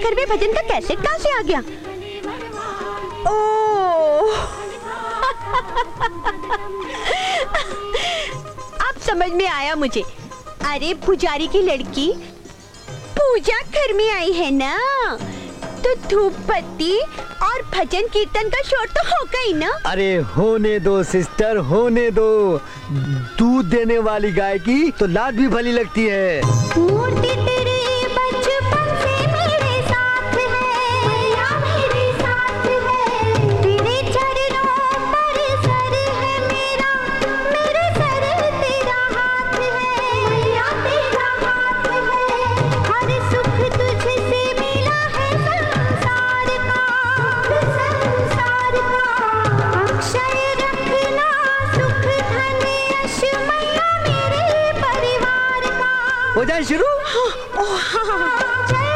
घर में भजन का कैसेट कहाँ से आ गया? ओह, अब समझ में आया मुझे। अरे पुजारी की लड़की पूजा घर में आई है ना, तो धूप बत्ती और भजन कीर्तन का शोर तो होगा ही ना। अरे होने दो सिस्टर, होने दो। दूध देने वाली गाय की तो लात भी भली लगती है। मूर्ति तेरे बचपन से मेरे साथ है, मैया मेरे साथ है। तेरे चरणों पर सर है मेरा, मेरे सर तेरा हाथ है, मैया तेरा हाथ है। हर सुख तुझसे मिला है संसार का, संसार का। अक्षय रखना सुख धन यश मैया मेरे परिवार का। हो जाए शुरू। जय